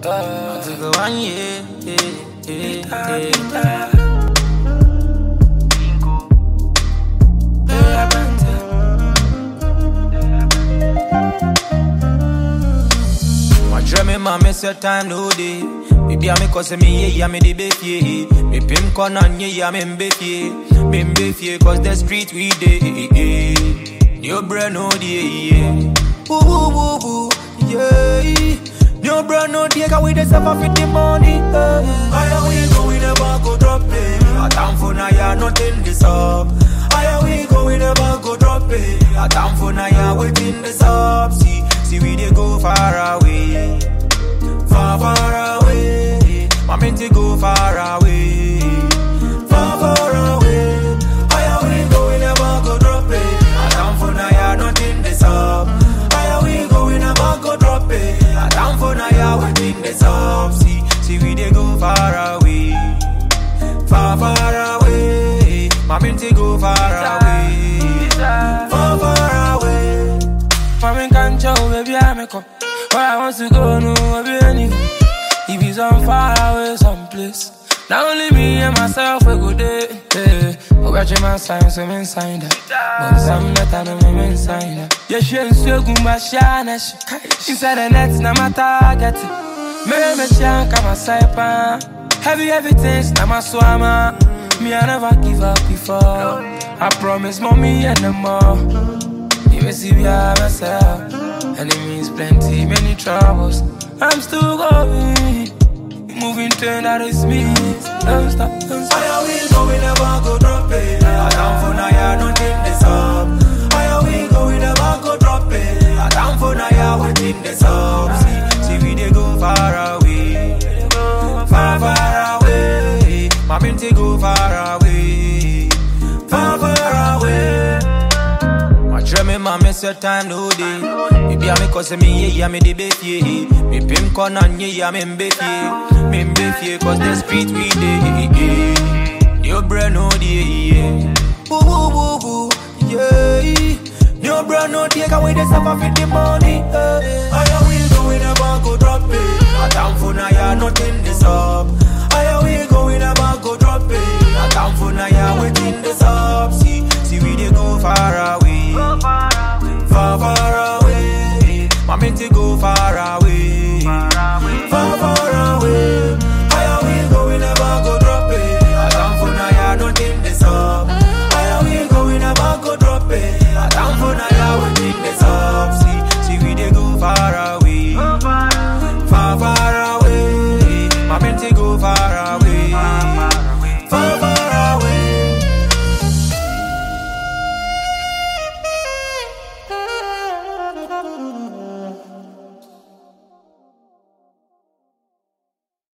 God. To go 1 year. My dream, my miss your time no day. Baby, I me cause me yeah, me the baby. Me pim corner yeah, me mbefie, cause the street we day. New brand no day, yeah. Woo woo woo woo, yeah. New brand no day, cause we the suffer for the money. Higher we go, we never go drop it. A time for now, yeah, nothing this up. Higher we go, we never go drop it. A time for now, yeah, waiting this up. See we dey go far away, far away. My men to go far away, far away. Higher we go, we never go drop it. A time for now, yeah, nothing this up. Higher we go, we never go drop it. A time for now, yeah, waiting this up. See we dey go far away, far away. My men to go far away, far away. My men can't show, baby, I make up. Where I want to go, no, baby, anyway. If he's on far away, someplace. Not only me and myself, we go there. Oh, watch my sign, so men sign that. But some that I know me sign that. Yeah, she ain't so good, my shine. Inside the net, now my target. Me chant, come my side, heavy things, now my swammer. Me, I never give up before. I promise, mommy, and no more. You may see, we are myself. Enemies plenty, many troubles. I'm still going, moving train that is me. Don't stop, don't stop. Higher we go, we never go drop it. A time for now, yeah, nothing this up. Higher we go, we never go drop it. A time for now, yeah, waiting this up. See we dey go far away, far away. My men to go far away, far away. My dream, my miss your time no day. Baby, I me cause me yeah, me the baby. Me pim corner yeah, me mbefie, cause the street we day. New brand no day, yeah. Woo woo woo woo, yeah. New brand no day, cause we the suffer for the money. Higher we go, we never go drop it. A time for now, yeah, nothing this up. Higher we go, we never go drop it. A time for now, yeah, waiting this up. See we dey go far away.